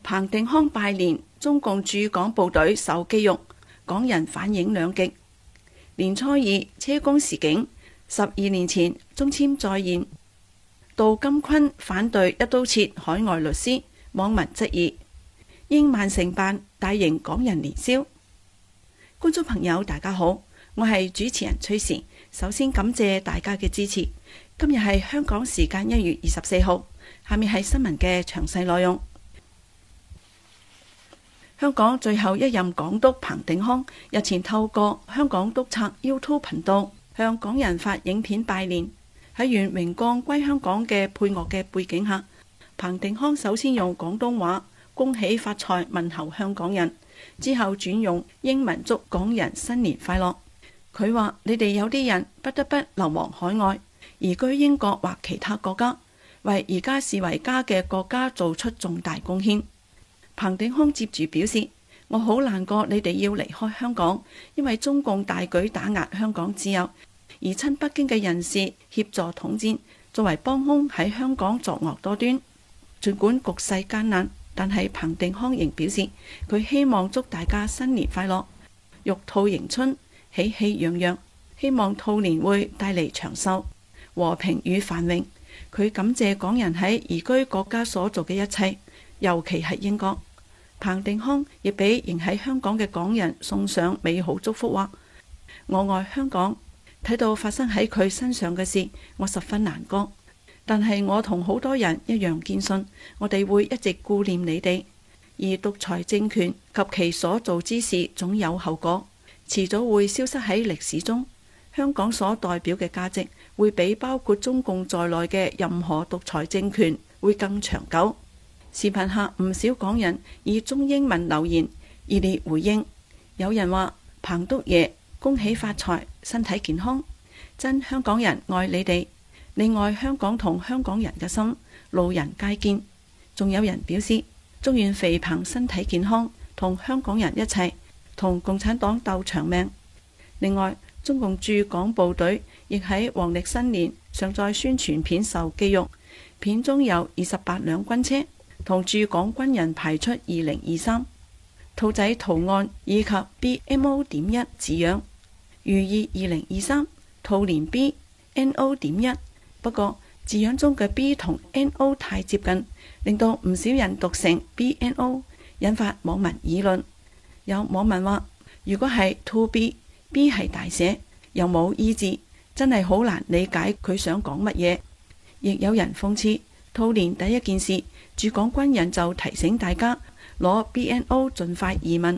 彭定康拜年，中共駐港部隊受覬覦，港人反映兩極。年初二車公示警，12年前中簽再現。杜金坤反對一刀切海外律師，網民質疑。英曼城辦大型港人年宵。觀眾朋友大家好，我係主持人崔時。首先感謝大家嘅支持。今日係香港時間1月24號，下面係新聞嘅詳細內容。香港最後一任港督彭定康日前透過香港督察 YouTube 頻道向港人發影片拜年。喺願榮光歸香港嘅配樂嘅背景下，彭定康首先用廣東話恭喜發財問候香港人，之後轉用英文祝港人新年快樂。佢話：你哋有啲人不得不流亡海外，移居英國或其他國家，為而家視為家嘅國家做出重大貢獻。彭定康接住表示：我好難過你哋要離開香港，因為中共大舉打壓香港自由，而親北京嘅人士協助統戰，作為幫兇喺香港作惡多端。儘管局勢艱難，但係彭定康仍表示佢希望祝大家新年快樂，玉兔迎春，喜氣洋洋，希望兔年會帶嚟長壽、和平與繁榮。佢感謝港人喺移居國家所做嘅一切，尤其係英國。彭定康亦俾仍喺香港嘅港人送上美好祝福，話：我愛香港。睇到發生喺佢身上嘅事，我十分難過。但係我同好多人一樣堅信，我哋會一直顧念你哋。而獨裁政權及其所做之事總有後果，遲早會消失喺歷史中。香港所代表嘅價值會比包括中共在內嘅任何獨裁政權會更長久。視頻下唔少港人以中英文留言熱烈回應，有人話：彭督爺恭喜發財，身體健康，真香港人愛你哋，你愛香港同香港人嘅心，路人皆見。仲有人表示祝願肥彭身體健康，同香港人一齊同共產黨鬥長命。另外，中共駐港部隊亦喺黃曆新年上載宣傳片受覬覦，片中有28輛軍車同駐港軍人排出2023兔仔圖案以及 BMO.1 字樣，寓意2023兔年 BNO.1。不過字樣中嘅 B 同 NO 太接近，令到唔少人讀成 BNO， 引發網民議論。有網民話：如果係 To B 係大寫，又冇 E 字，真係好難理解佢想講乜嘢。亦有人諷刺，兔年第一件事，駐港軍人就提醒大家攞 BNO 盡快移民。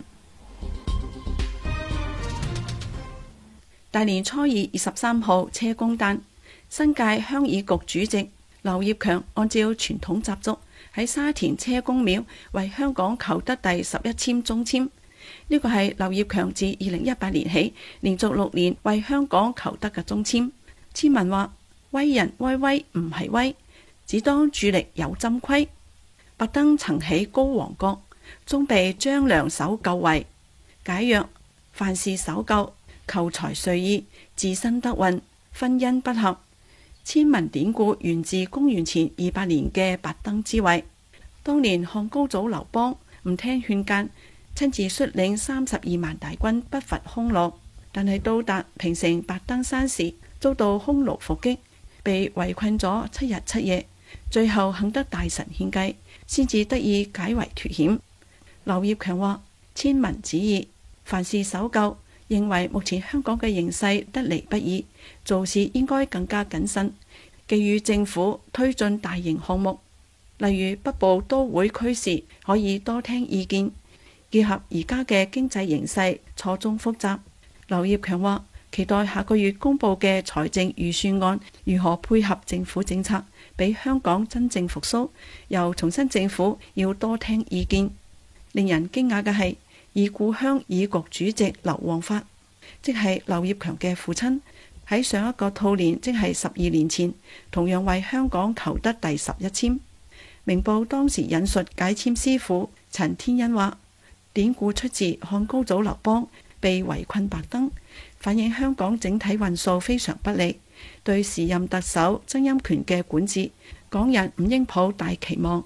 大年初二23號車公誕，新界鄉議局主席劉業強按照傳統習俗喺沙田車公廟為香港求得第11籤中籤。呢個係劉業強自2018年起連續6年為香港求得嘅中籤。籤文話：威人威威唔係威，只當助力有針規。白登曾起高皇國，終被張良守舊圍。解曰：凡事守舊，求財遂意，自身得運，婚姻不合。籤文典故源自公元前200年嘅白登之位。當年漢高祖劉邦唔聽勸諫，親自率領32萬大軍北伐匈奴，但係到達平城白登山時，遭到匈奴伏擊，被圍困咗7日7夜，最後幸得大神獻計，先至得以解圍脫險。劉業強話：籤文旨意，凡事守舊，認為目前香港嘅形勢得嚟不易，做事應該更加謹慎，寄予政府推進大型項目，例如北部都會區時可以多聽意見，結合而家嘅經濟形勢錯綜複雜。劉業強話：期待下個月公布嘅財政預算案如何配合政府政策，俾香港真正復甦。又重申政府要多聽意見。令人驚訝嘅係，已故鄉議局主席劉皇發，即係劉業強嘅父親，喺上一個兔年，即係12年前，同樣為香港求得第11籤。明報當時引述解籤師傅陳天恩話：典故出自漢高祖劉邦被圍困白登，反映香港整體運數非常不利。對時任特首曾蔭權嘅管治，港人唔應抱大期望。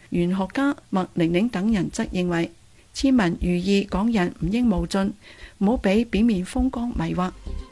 玄學家麥玲玲等人則認為，簽文寓意港人唔應冒進，唔好俾表面風光迷惑。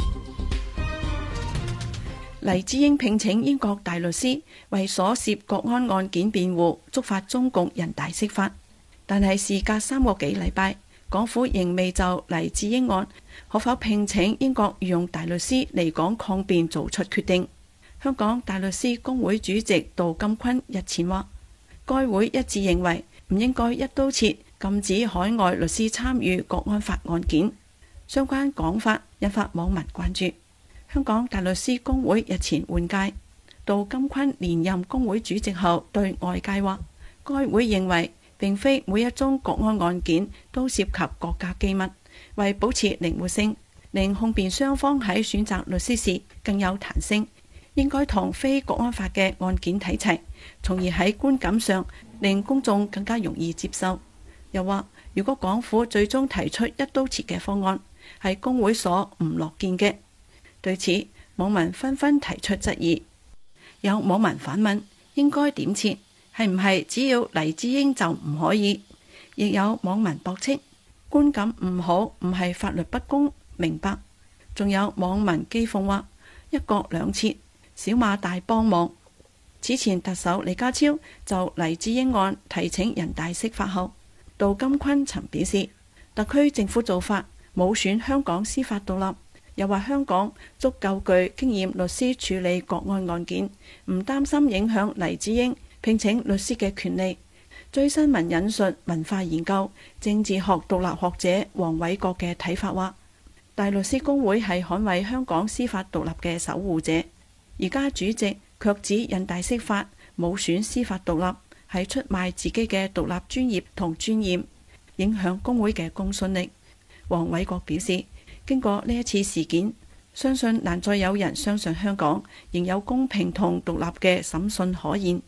黎智英聘請英國大律師為所涉國安案件辯護，觸發中共人大釋法。但係事隔3個幾禮拜，港府仍未就黎智英案可否聘請英國御用大律師嚟港抗辯做出決定。香港大律師公會主席杜金坤日前話，該會一致認為唔應該一刀切禁止海外律師參與國安法案件。相關講法引發網民關注。香港大律師公會日前換屆，杜金坤連任公會主席後對外界話，該會認為並非每一宗國安案件都涉及國家機密，為保持靈活性，令控辯雙方喺選擇律師時更有彈性，應該同非國安法嘅案件睇齊，從而喺觀感上令公眾更加容易接受。又話，如果港府最終提出一刀切嘅方案，係公會所唔樂見嘅。對此，網民紛紛提出質疑。有網民反問，應該點切？係唔係只要黎智英就唔可以？亦有網民駁斥，觀感唔好唔係法律不公，明白。仲有網民譏諷話，一國兩切，小馬大幫忙。此前特首李家超就黎智英案提請人大釋法後，杜金坤曾表示，特區政府做法冇損香港司法獨立。又話香港足夠具經驗律師處理國安案件，唔擔心影響黎智英聘請律師嘅權利。追新聞引述文化研究政治學獨立學者黃偉國嘅睇法話，大律師公會係捍衛香港司法獨立嘅守護者，而家主席卻指人大釋法冇損司法獨立，係出賣自己嘅獨立專業同尊嚴，影響公會嘅公信力。黃偉國表示，經過呢一次事件，相信難再有人相信香港仍有公平同獨立嘅審訊可言。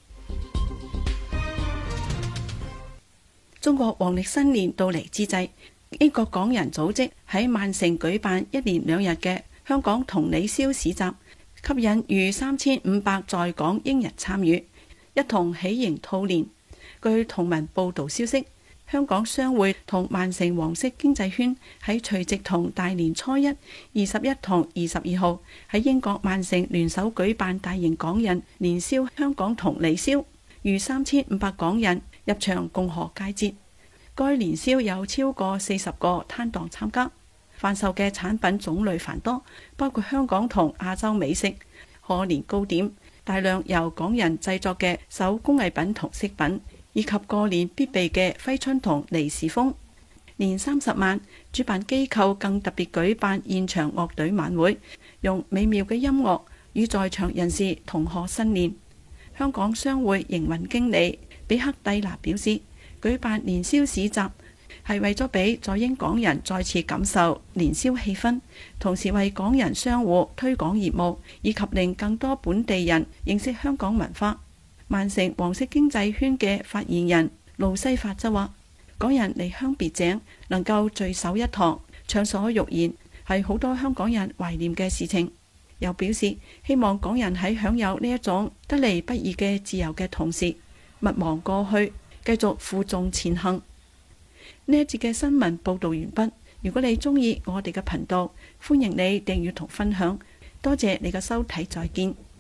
中國黃曆新年到嚟之際，英國港人組織喺曼城舉辦1連2日嘅香港同利宵市集，吸引逾3500在港英人參與，一同喜迎兔年。據同文報道消息，香港商會同曼城黃色經濟圈喺除夕同大年初一、21同22號喺英國曼城聯手舉辦大型港人年宵香港同利宵，逾3500港人入場共賀佳節。該年宵有超過40個攤檔參加，販售嘅產品種類繁多，包括香港同亞洲美食、賀年糕點、大量由港人製作嘅手工藝品同飾品，以及過年必備嘅揮春同利是封。年30晚，主辦機構更特別舉辦現場樂隊晚會，用美妙嘅音樂與在場人士同賀新年。香港商會營運經理比克蒂娜表示，舉辦年宵市集係為咗俾在英港人再次感受年宵氣氛，同時為港人商戶推廣業務，以及令更多本地人認識香港文化。曼城黃色經濟圈嘅發言人路西法則話，港人離鄉別井能夠聚首一堂，暢所欲言，係好多香港人懷念嘅事情。又表示希望港人喺享有呢一種得嚟不易嘅自由嘅同時，勿忘過去，繼續負重前行。呢一節嘅新聞報道完畢。如果你鍾意我哋嘅頻道，歡迎你訂閱同分享。多謝你嘅收睇，再見。